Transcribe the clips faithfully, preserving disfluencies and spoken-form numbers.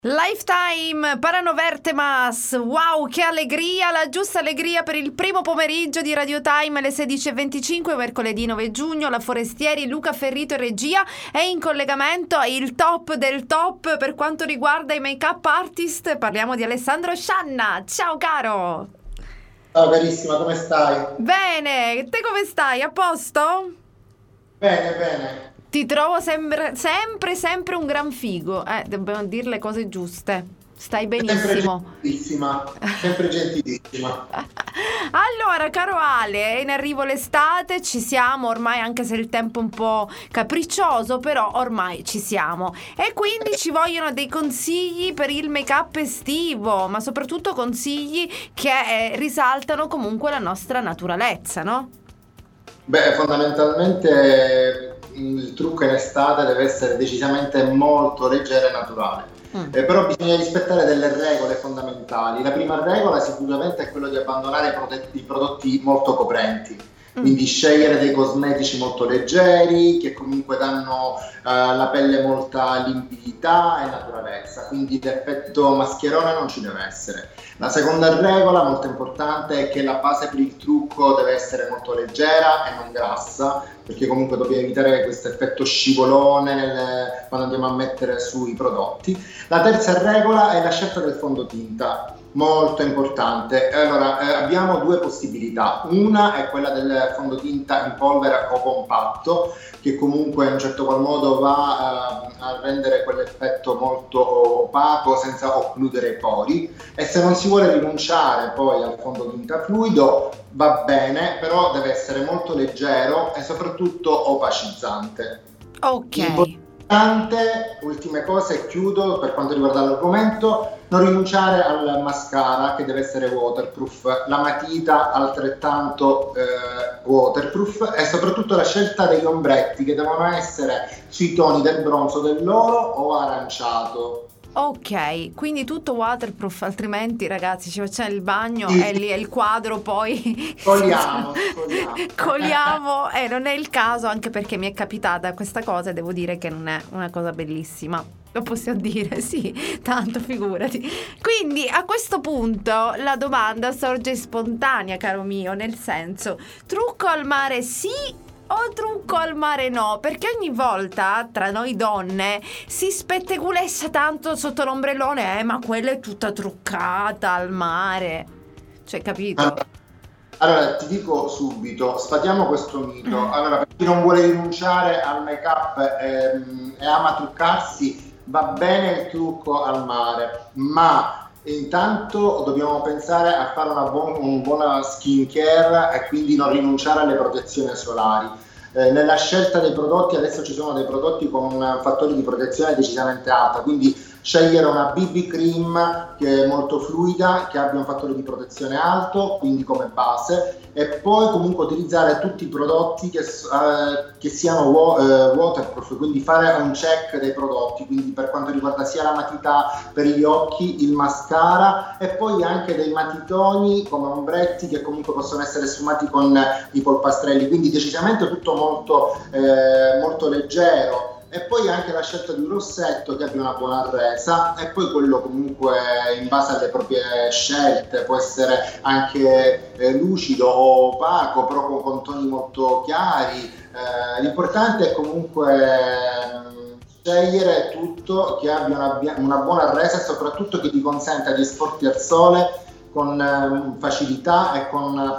Lifetime Paranovertemas, wow, che allegria, la giusta allegria per il primo pomeriggio di Radio Time alle sedici e venticinque, mercoledì nove giugno. La Forestieri, Luca Ferrito e regia, è in collegamento il top del top per quanto riguarda i make-up artist. Parliamo di Alessandro Scianna. Ciao caro. Ciao carissima, come stai? Bene, te come stai? A posto? Bene, bene. Ti trovo sempre, sempre, sempre un gran figo. Eh, dobbiamo dire le cose giuste. Stai benissimo. Sempre gentilissima, sempre gentilissima. Allora, caro Ale, è in arrivo l'estate, ci siamo ormai, anche se il tempo è un po' capriccioso, però ormai ci siamo. E quindi ci vogliono dei consigli per il make-up estivo, ma soprattutto consigli che eh, risaltano comunque la nostra naturalezza, no? Beh, fondamentalmente il trucco in estate deve essere decisamente molto leggero e naturale, mm. eh, però bisogna rispettare delle regole fondamentali. La prima regola sicuramente è quella di abbandonare i prodotti, i prodotti molto coprenti, mm. quindi scegliere dei cosmetici molto leggeri che comunque danno uh, alla pelle molta limpidità e naturalezza, quindi l'effetto mascherone non ci deve essere. La seconda regola molto importante è che la base per il trucco deve essere molto leggera e non grassa, perché comunque dobbiamo evitare questo effetto scivolone nel, quando andiamo a mettere sui prodotti. La terza regola è la scelta del fondotinta, molto importante. Allora, eh, abbiamo due possibilità. Una è quella del fondotinta in polvere o compatto, che comunque in un certo qual modo va eh, a rendere quell'effetto molto opaco senza occludere i pori, e se non si vuole rinunciare poi al fondotinta fluido va bene, però deve essere molto leggero e soprattutto opacizzante. Ok. Importante, ultime cose, chiudo per quanto riguarda l'argomento, non rinunciare al mascara che deve essere waterproof, la matita altrettanto eh, waterproof, e soprattutto la scelta degli ombretti che devono essere sui toni del bronzo, dell'oro o aranciato. Ok, quindi tutto waterproof, altrimenti ragazzi ci facciamo il bagno sì. E lì è il quadro, poi Coliamo, coliamo. coliamo e non è il caso, anche perché mi è capitata questa cosa e devo dire che non è una cosa bellissima. Lo possiamo dire, sì, tanto figurati. Quindi a questo punto la domanda sorge spontanea, caro mio, nel senso, trucco al mare sì o trucco al mare no? Perché ogni volta tra noi donne si spettegulessa tanto sotto l'ombrellone, eh ma quella è tutta truccata al mare, cioè, capito? Allora, allora ti dico subito, sfatiamo questo mito. Allora, per chi non vuole rinunciare al make-up ehm, e ama truccarsi, va bene il trucco al mare, ma intanto dobbiamo pensare a fare una, buona, una buona skin care e quindi non rinunciare alle protezioni solari. Eh, nella scelta dei prodotti adesso ci sono dei prodotti con un fattore di protezione decisamente alta, quindi scegliere una B B cream che è molto fluida, che abbia un fattore di protezione alto, quindi come base, e poi comunque utilizzare tutti i prodotti che, eh, che siano wa- eh, waterproof, quindi fare un check dei prodotti, quindi per quanto riguarda sia la matita per gli occhi, il mascara, e poi anche dei matitoni come ombretti che comunque possono essere sfumati con i polpastrelli, quindi decisamente tutto molto, eh, molto leggero. E poi anche la scelta di un rossetto che abbia una buona resa, e poi quello comunque in base alle proprie scelte, può essere anche eh, lucido o opaco, però con, con toni molto chiari. Eh, l'importante è comunque eh, scegliere tutto che abbia una, una buona resa e soprattutto che ti consenta di esporti al sole con eh, facilità e con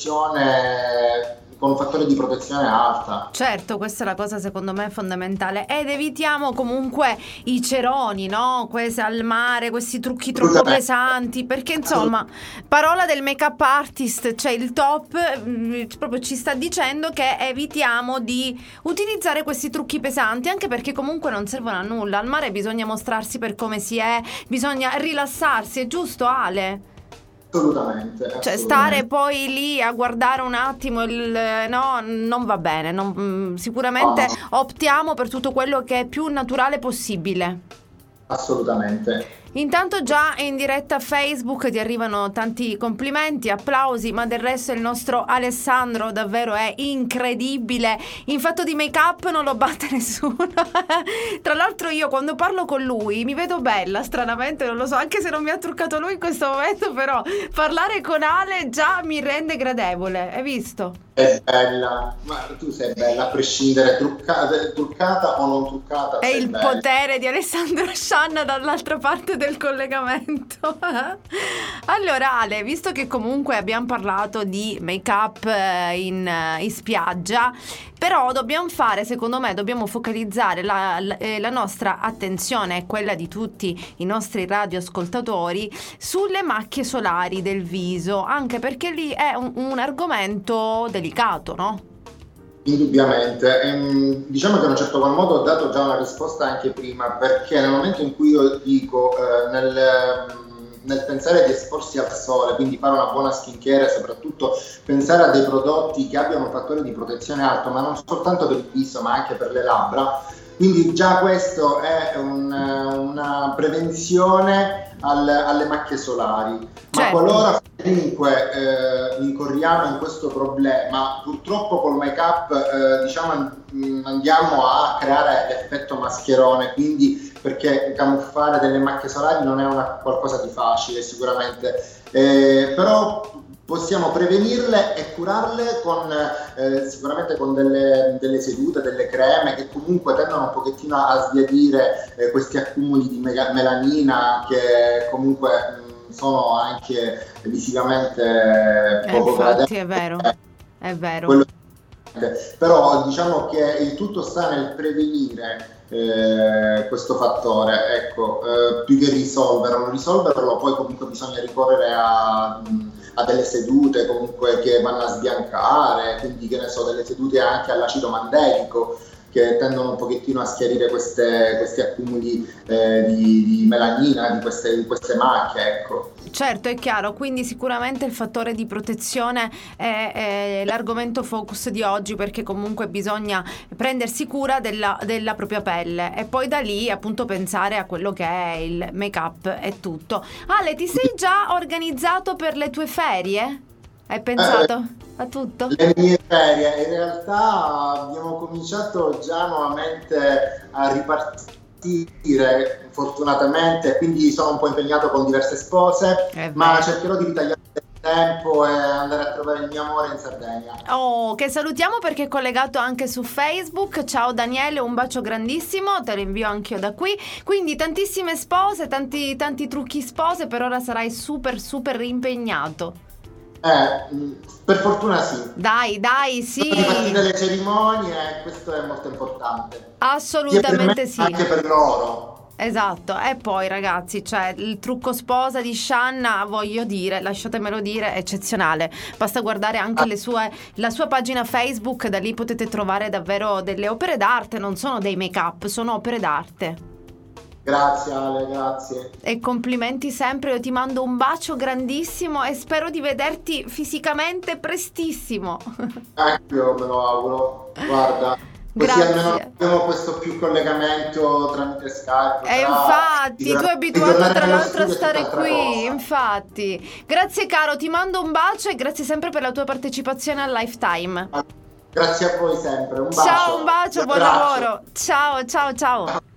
protezione, con un fattore di protezione alta. Certo, questa è la cosa secondo me fondamentale, ed evitiamo comunque i ceroni, no? Questi al mare, questi trucchi troppo pesanti, perché insomma, parola del make-up artist, cioè il top mh, proprio ci sta dicendo che evitiamo di utilizzare questi trucchi pesanti, anche perché comunque non servono a nulla. Al mare bisogna mostrarsi per come si è, bisogna rilassarsi, è giusto, Ale? Assolutamente, assolutamente. Cioè stare poi lì a guardare un attimo il, no, non va bene, non, sicuramente oh. optiamo per tutto quello che è più naturale possibile. Assolutamente. Intanto già in diretta a Facebook ti arrivano tanti complimenti, applausi, ma del resto il nostro Alessandro davvero è incredibile. In fatto di make up non lo batte nessuno. Tra l'altro io quando parlo con lui mi vedo bella, stranamente, non lo so, anche se non mi ha truccato lui in questo momento, però parlare con Ale già mi rende gradevole, hai visto? È bella, ma tu sei bella a prescindere, truccata, truccata o non truccata. È il bella. Potere di Alessandro Scianna dall'altra parte del collegamento. Allora Ale, visto che comunque abbiamo parlato di make up in, in spiaggia, però dobbiamo fare, secondo me, dobbiamo focalizzare la, la, la nostra attenzione e quella di tutti i nostri radioascoltatori sulle macchie solari del viso, anche perché lì è un, un argomento delicato, no? Indubbiamente, ehm, diciamo che in un certo qual modo ho dato già una risposta anche prima, perché nel momento in cui io dico eh, nel, nel pensare di esporsi al sole, quindi fare una buona skincare e soprattutto pensare a dei prodotti che abbiano un fattore di protezione alto, ma non soltanto per il viso ma anche per le labbra, quindi già questo è un, una prevenzione al, alle macchie solari. Ma certo. Qualora comunque eh, incorriamo in questo problema, purtroppo col make up eh, diciamo andiamo a creare l'effetto mascherone, quindi perché camuffare delle macchie solari non è una, qualcosa di facile sicuramente, eh, però possiamo prevenirle e curarle con eh, sicuramente con delle, delle sedute, delle creme che comunque tendono un pochettino a sbiadire eh, questi accumuli di mega- melanina che comunque mh, sono anche visivamente eh, poco infatti gradevoli. È vero, è vero. Quello, però diciamo che il tutto sta nel prevenire eh, questo fattore, ecco, eh, più che risolverlo, risolverlo poi comunque bisogna ricorrere a, a delle sedute comunque che vanno a sbiancare, quindi che ne so, delle sedute anche all'acido mandelico che tendono un pochettino a schiarire queste, questi accumuli eh, di, di melanina, di queste, di queste macchie, ecco. Certo, è chiaro, quindi sicuramente il fattore di protezione è, è l'argomento focus di oggi, perché comunque bisogna prendersi cura della, della propria pelle e poi da lì appunto pensare a quello che è il make up e tutto. Ale, ti sei già organizzato per le tue ferie? Hai pensato eh, a tutto? Le mie ferie, in realtà abbiamo cominciato già nuovamente a ripartire fortunatamente, quindi sono un po' impegnato con diverse spose, eh ma cercherò di ritagliare tempo e andare a trovare il mio amore in Sardegna. Oh, che salutiamo perché è collegato anche su Facebook. Ciao Daniele, un bacio grandissimo, te lo invio anche io da qui. Quindi tantissime spose, tanti, tanti trucchi spose, per ora sarai super super impegnato. Eh, per fortuna sì. Dai, dai, sì. Sono ripartite le cerimonie e questo è molto importante. Assolutamente sì. Anche per loro. Esatto, e poi ragazzi, cioè il trucco sposa di Scianna, voglio dire, lasciatemelo dire, è eccezionale. Basta guardare anche le sue, la sua pagina Facebook, da lì potete trovare davvero delle opere d'arte, non sono dei make up, sono opere d'arte. Grazie Ale, grazie. E complimenti sempre, io ti mando un bacio grandissimo e spero di vederti fisicamente prestissimo. Anche io me lo auguro, guarda. Così Grazie. almeno abbiamo questo più collegamento tramite Skype. E infatti, tu sei abituato tra l'altro a stare qui, cosa. infatti. Grazie caro, ti mando un bacio e grazie sempre per la tua partecipazione al Lifetime. Grazie a voi sempre, un bacio. Ciao, un bacio, Un buon abbraccio. lavoro. Ciao, ciao, ciao.